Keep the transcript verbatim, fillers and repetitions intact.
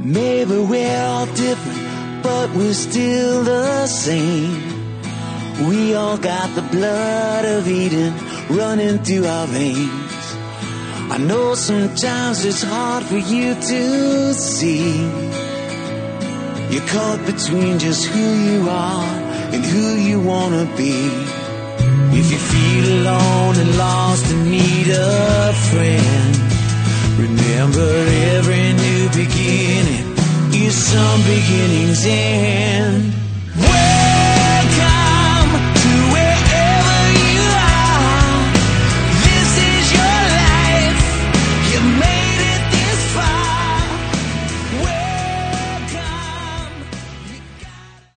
Maybe we're all different, but we're still the same. We all got the blood of Eden running through our veins. I know sometimes it's hard for you to see. You're caught between just who you are and who you wanna be. If you feel alone and lost and need a friend, remember every new beginning is some beginning's end.